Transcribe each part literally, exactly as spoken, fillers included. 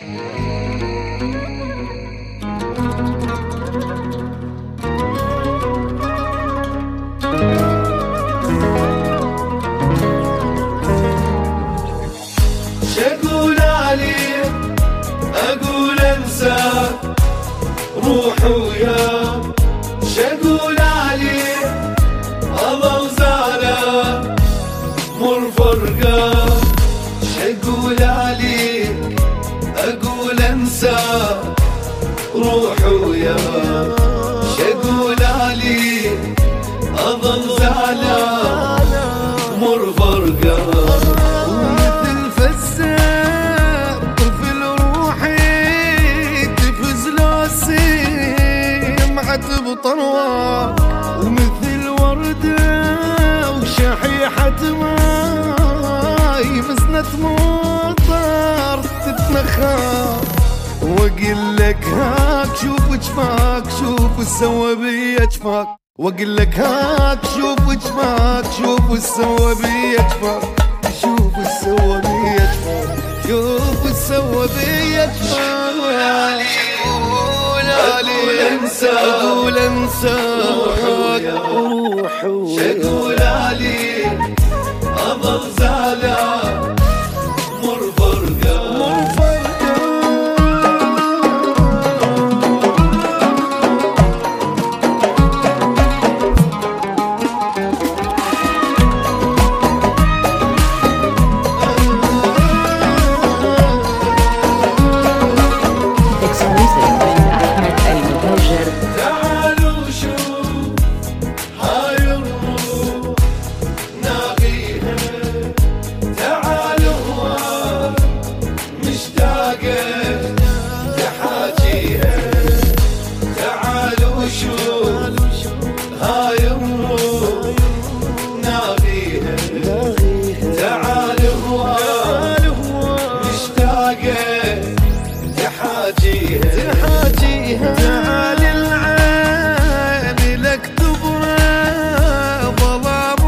شقول عليك اقول انساك روح وياك، شقول عليك اظل زعلان مر فرقاك، شقول عليك اقول انساك روح وياك، شقول عليك اظل زعلان مر فرقاك. ومثل فزاع طفل روحي تفز لو سمعت بطروة، ومثل وردة وشحيحة ماي مزنة مطر تتنخر، واقول لك هاك شوف جفاك شوف السوى بيا جفاك، واقول لك هاك شوف جفاك شوف السوى بيا جفاك، شوف السوى بيا جفاك شوف السوى بيا جفاك. اقول انسى اقول انسى روح وياك، شقول عليك اظل زعلان مر فرقاك مر فرقاك. تحاجيها تعال العين لك تبرى ظلام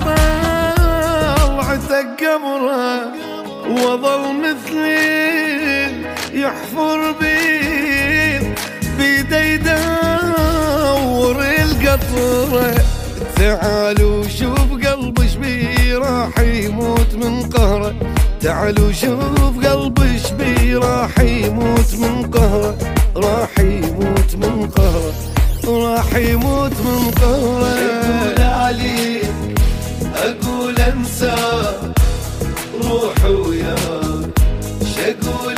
وطلعتك قمره، وظل مثلي يحفر بين بيدي يدور القطره. تعالوا شوف قلبي شبي راح يموت من قهره، تعالوا شوف قلبي شبي راح يموت من قهره، راح يموت من قهره راح يموت من قهره. شقول عليك اقول انسى روح وياك، شقول